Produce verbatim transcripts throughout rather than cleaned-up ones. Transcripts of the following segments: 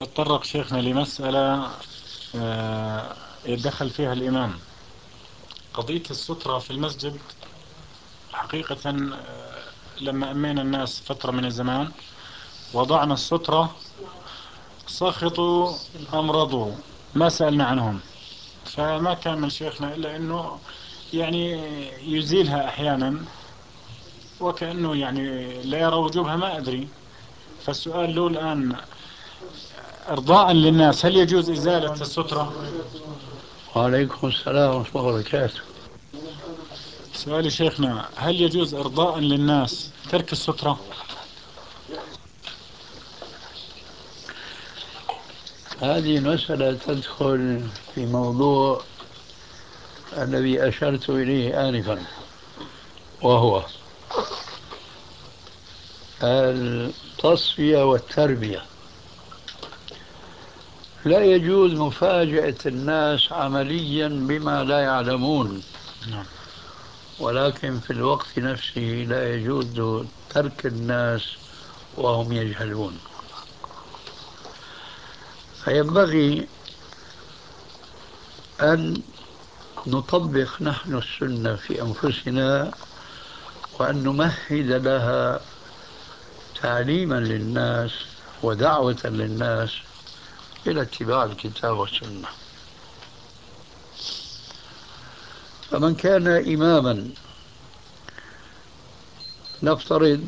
تطرق شيخنا لمسألة آه، يتدخل فيها الإمام. قضية السترة في المسجد حقيقة، آه، لما أمينا الناس فترة من الزمان وضعنا السترة، سخطوا أمرضوا، ما سألنا عنهم. فما كان من شيخنا إلا أنه يعني يزيلها أحيانا وكأنه يعني لا يرى وجوبها، ما أدري. فالسؤال له الآن إرضاء للناس، هل يجوز إزالة السترة؟ وعليكم السلام ورحمة الله وبركاته. سؤالي شيخنا، هل يجوز إرضاء للناس ترك السترة؟ هذه المسألة تدخل في موضوع الذي أشرت إليه آنفا، وهو التصفية والتربية. لا يجوز مفاجأة الناس عمليا بما لا يعلمون، نعم. ولكن في الوقت نفسه لا يجوز ترك الناس وهم يجهلون. فينبغي أن نطبق نحن السنة في أنفسنا، وأن نمهد لها تعليما للناس ودعوة للناس إلى اتباع الكتاب والسنة. فمن كان إماما، نفترض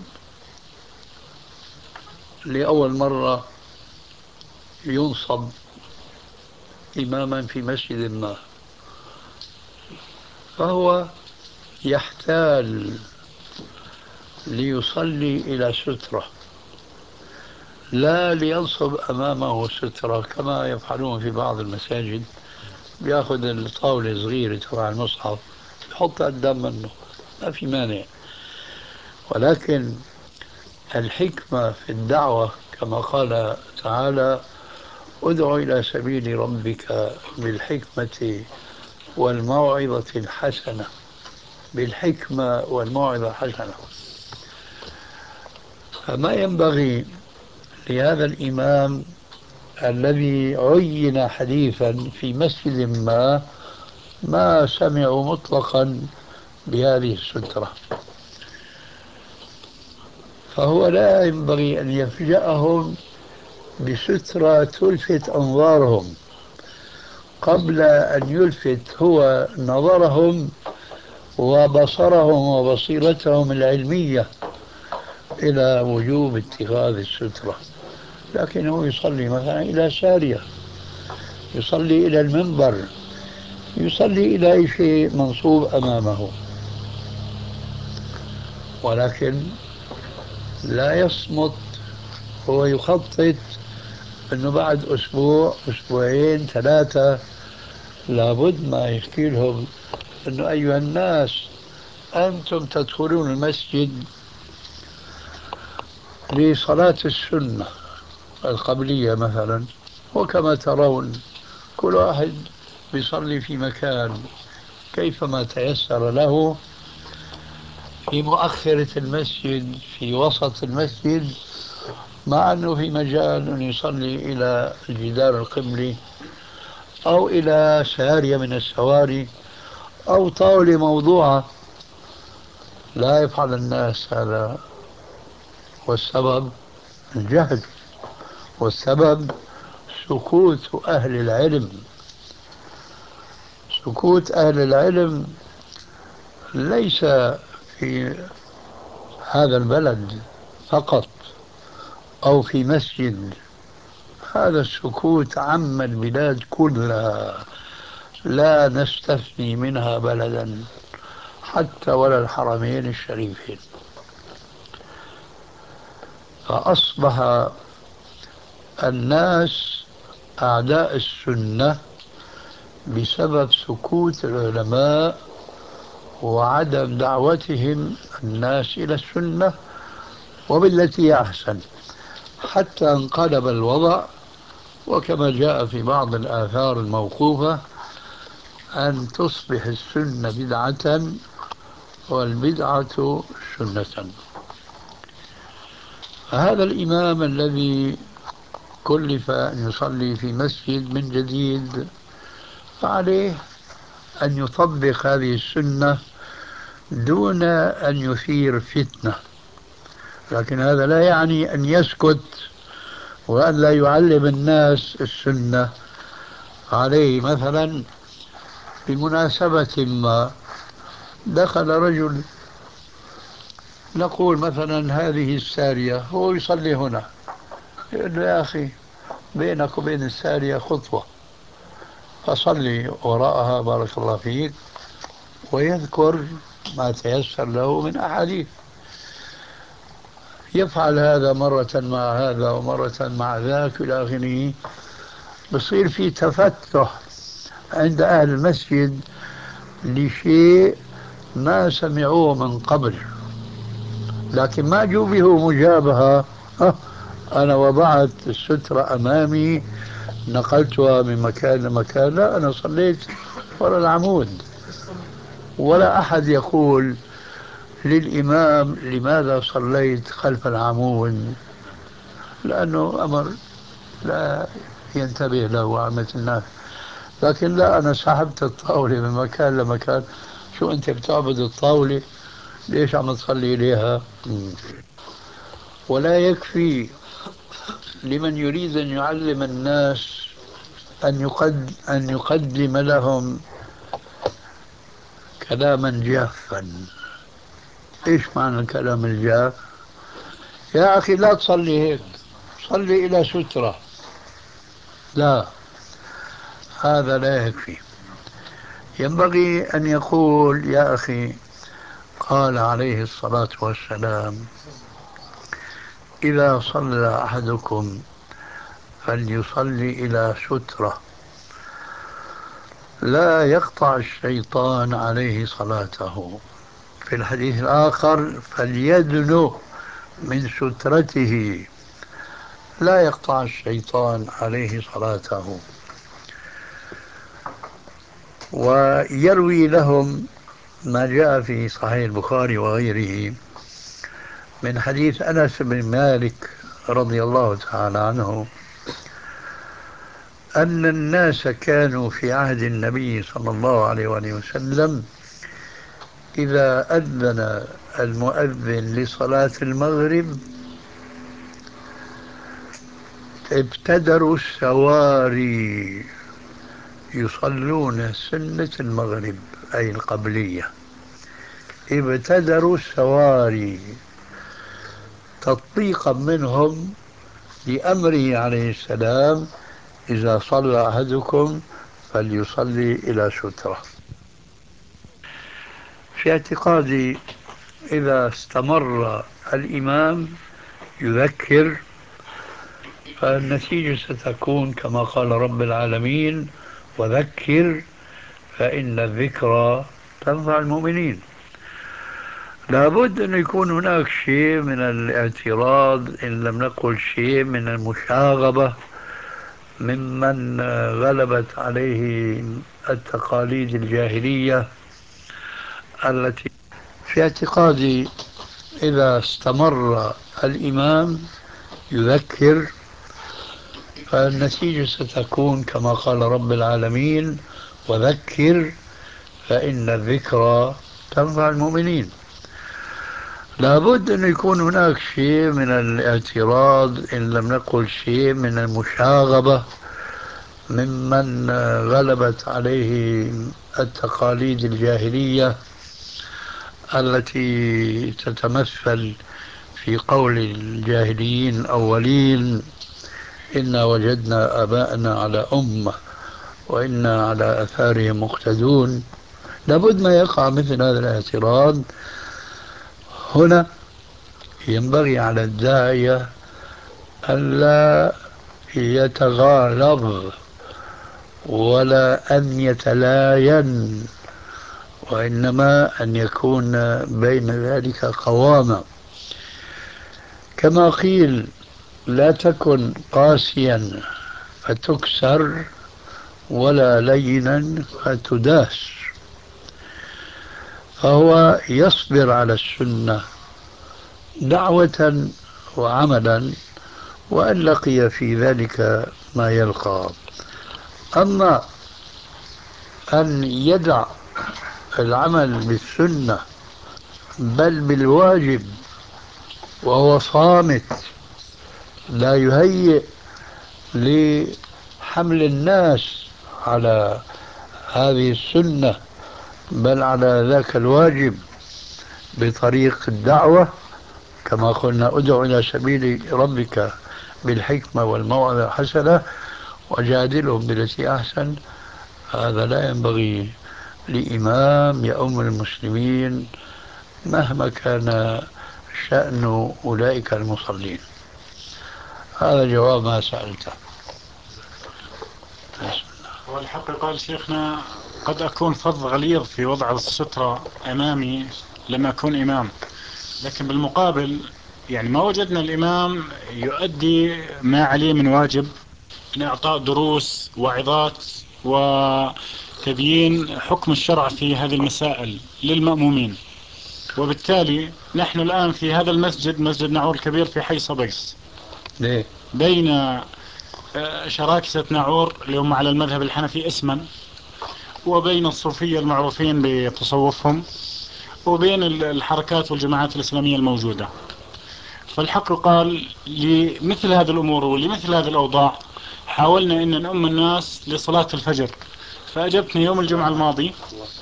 لأول مرة ينصب إماما في مسجد ما، فهو يحتال ليصلي إلى سترة، لا لينصب أمامه سترة كما يفعلون في بعض المساجد، بياخذ الطاولة الصغيرة تبع المصحف يحطها قدام منه، ما في مانع. ولكن الحكمة في الدعوة كما قال تعالى: ادع إلى سبيل ربك بالحكمة والموعظة الحسنة. بالحكمة والموعظة الحسنة. فما ينبغي لهذا الإمام الذي عين حديثا في مسجد ما ما سمعوا مطلقا بهذه السترة، فهو لا ينبغي أن يفجأهم بسترة تلفت أنظارهم قبل أن يلفت هو نظرهم وبصرهم وبصيرتهم العلمية إلى وجوب اتخاذ السترة. لكنه يصلي مثلا إلى سارية، يصلي إلى المنبر، يصلي إلى أي شيء منصوب أمامه، ولكن لا يصمت. هو يخطط أنه بعد أسبوع أسبوعين ثلاثة لابد ما يحكي لهم أنه أيها الناس، أنتم تدخلون المسجد لصلاة السنة القبلية مثلا، وكما ترون كل واحد يصلي في مكان كيفما تيسر له، في مؤخرة المسجد، في وسط المسجد، مع أنه في مجال أن يصلي إلى الجدار القبلي أو إلى سارية من السواري أو طاولة موضوعة. لا يفعل الناس هذا، والسبب الجهل، والسبب سكوت أهل العلم. سكوت أهل العلم ليس في هذا البلد فقط أو في مسجد، هذا السكوت عم البلاد كلها، لا نستثني منها بلدا حتى ولا الحرمين الشريفين. فأصبح الناس أعداء السنة بسبب سكوت العلماء وعدم دعوتهم الناس إلى السنة وبالتي هي أحسن، حتى انقلب الوضع. وكما جاء في بعض الآثار الموقوفة أن تصبح السنة بدعة والبدعة سنة. فهذا الإمام الذي كلف أن يصلي في مسجد من جديد، فعليه أن يطبق هذه السنة دون أن يثير فتنة. لكن هذا لا يعني أن يسكت وأن لا يعلم الناس السنة. عليه مثلا بمناسبة ما دخل رجل، نقول مثلا هذه السارية، هو يصلي هنا، يقول له يا أخي بينك وبين السارية خطوة، فصلي وراءها بارك الله فيك، ويذكر ما تيسر له من أحاديث. يفعل هذا مرة مع هذا ومرة مع ذاك إلى آخره، بصير في تفتح عند أهل المسجد لشيء ما سمعوه من قبل، لكن ما جو به مجابهة. أه أنا وضعت السترة أمامي، نقلتها من مكان لمكان، لا أنا صليت وراء العمود. ولا أحد يقول للإمام لماذا صليت خلف العمود، لأنه أمر لا ينتبه له عامة الناس. لكن لا، أنا سحبت الطاولة من مكان لمكان، شو أنت بتعبد الطاولة؟ ليش عم تصلي إليها؟ ولا يكفي لمن يريد أن يعلم الناس أن يقد أن يقدم لهم كلاما جافا. إيش معنى الكلام الجاف؟ يا أخي لا تصلي هيك، صلي إلى سترة. لا، هذا لا يكفي. ينبغي أن يقول يا أخي قال عليه الصلاة والسلام إذا صلى أحدكم فليصلي إلى سترة لا يقطع الشيطان عليه صلاته. في الحديث الآخر فليدنو من سترته لا يقطع الشيطان عليه صلاته. ويروي لهم ما جاء في صحيح البخاري وغيره من حديث أنس بن مالك رضي الله تعالى عنه أن الناس كانوا في عهد النبي صلى الله عليه وآله وسلم إذا أذن المؤذن لصلاة المغرب ابتدروا السواري يصلون سنة المغرب أي القبلية. ابتدروا السواري تطبيقا منهم لأمره عليه السلام إذا صلى أحدكم فليصلي إلى سترة. في اعتقادي إذا استمر الإمام يذكر فالنتيجة ستكون كما قال رب العالمين وذكر فإن الذكرى تنفع المؤمنين. لابد أن يكون هناك شيء من الاعتراض إن لم نقل شيء من المشاغبة ممن غلبت عليه التقاليد الجاهلية التي في اعتقادي إذا استمر الإمام يذكر فالنتيجة ستكون كما قال رب العالمين وذكر فإن الذكرى تنفع المؤمنين. لابد أن يكون هناك شيء من الاعتراض إن لم نقل شيء من المشاغبة ممن غلبت عليه التقاليد الجاهلية التي تتمثل في قول الجاهليين الأولين إنا وجدنا آباءنا على أمة وإنا على آثارهم مقتدون. لابد ما يقع مثل هذا الاعتراض. هنا ينبغي على الداعية ألا يتغالظ ولا أن يتلاين، وإنما أن يكون بين ذلك قوامة. كما قيل لا تكن قاسيا فتكسر ولا لينا فتداس. فهو يصبر على السنة دعوة وعملا وأن لقي في ذلك ما يلقى. أما أن يدع العمل بالسنة بل بالواجب وهو صامت لا يهيئ لحمل الناس على هذه السنة بل على ذاك الواجب بطريق الدعوة، كما قلنا ادع إلى سبيل ربك بالحكمة والموعظة الحسنة وجادلهم بالتي أحسن. هذا لا ينبغي لإمام يؤم المسلمين مهما كان شأن أولئك المصلين. هذا جواب ما سألته. والحق قال شيخنا قد أكون فظ غليظ في وضع السترة أمامي لما أكون إمام، لكن بالمقابل يعني ما وجدنا الإمام يؤدي ما عليه من واجب من إعطاء دروس وعظات وتبيين حكم الشرع في هذه المسائل للمأمومين. وبالتالي نحن الآن في هذا المسجد، مسجد نعور الكبير في حي صبيس، ليه؟ بين شراكسة نعور اللي هم على المذهب الحنفي اسما، وبين الصوفية المعروفين بتصوفهم، وبين الحركات والجماعات الإسلامية الموجودة. فالحق قال لمثل هذه الأمور ولمثل هذه الأوضاع حاولنا أن نؤم الناس لصلاة الفجر، فأجبتني يوم الجمعة الماضي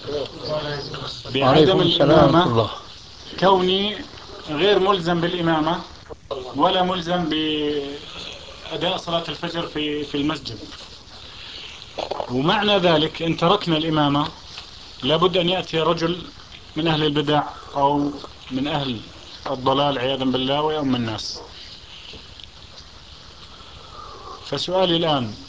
بعدم وعليكم السلام ورحمة الإمامة، الله. كوني غير ملزم بالإمامة ولا ملزم بأداء صلاة الفجر في في المسجد. ومعنى ذلك إن تركنا الإمامة لابد أن يأتي رجل من أهل البدع أو من أهل الضلال عياذا بالله ويؤم الناس. فسؤالي الآن